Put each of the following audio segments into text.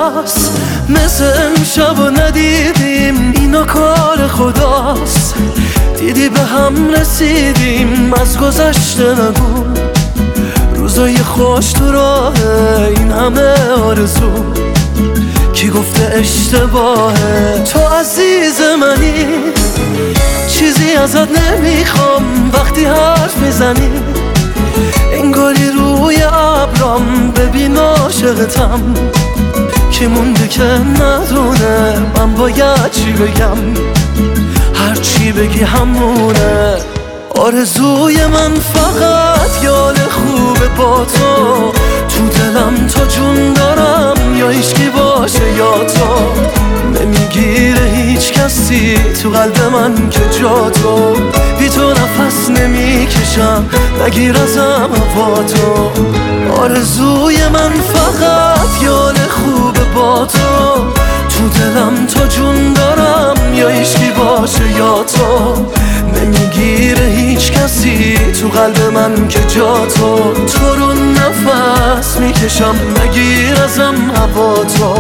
کجاست؟ مثل امشب و ندیدیم اینا کار خداست. دیدی به هم رسیدیم از گذشته نگو، روزای خوش تو راه این همه آرزو. کی گفته اشتباهه؟ تو عزیز منی، چیزی ازت نمیخوام وقتی حرف میزنی. انگاری روی ابرام ببین عاشقتم. کی مونده که ندونه من باید چی بگم؟ هر چی بگی همونه. آرزوی من فقط یاد خوبه با تو، تو دلم تا جون دارم یا هیچکی باشه یا تو. نمیگیره هیچ کسی تو قلب من که جا تو. بی تو نفس نمیکشم نگیر ازم هوا تو. آرزوی من فقط یاد خوبه با تو، تو دلم تا جون دارم یا هیچکی باشه یا تو. نمیگیره هیچ کسی تو قلب من که جا تو. تو رو نفس میکشم نگیر ازم هوا تو.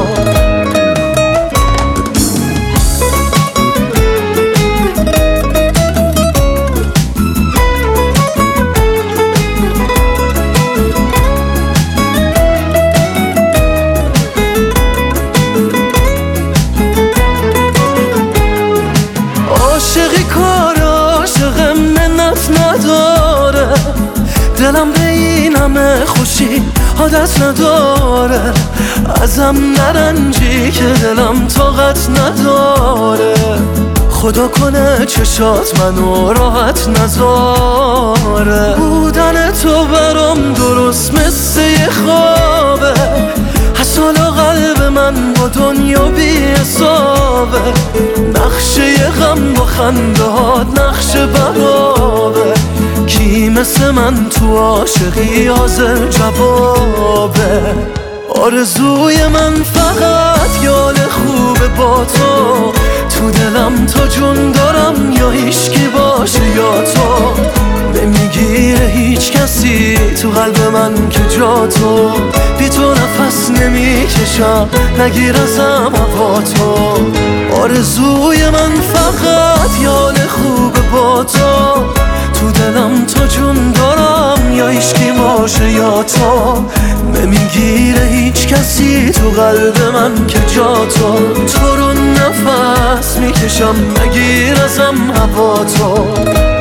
عاشقی کار عاشق منت نداره، دلم به این همه خوشی عادت نداره. ازم نرنجی که دلم طاقت نداره. خدا کنه چشات منو راحت نذاره. بودن تو برام درست مثل یه خوابه، حالا قلب من با دنیا بی حسابه. نقشه غم با خندهات نقشه برابه. کی مثل من تو عاشقی حاضر جوابه؟ آرزوی من فقط یاد خوبه با تو، تو دلم تا جون دارم یا هیچکی باشه یا تو. نمیگیره هیچ کسی تو قلب من که جا تو. بی تو نفس نمیکشم نگیر ازم هوا تو. آرزوی من فقط یاد خوبه با تو، تو دلم تا جون دارم یا هیچکی باشه یا تو. نمیگیره هیچ کسی تو قلب من که جا تو. تو رو نفس میکشم نگیر ازم هوا تو.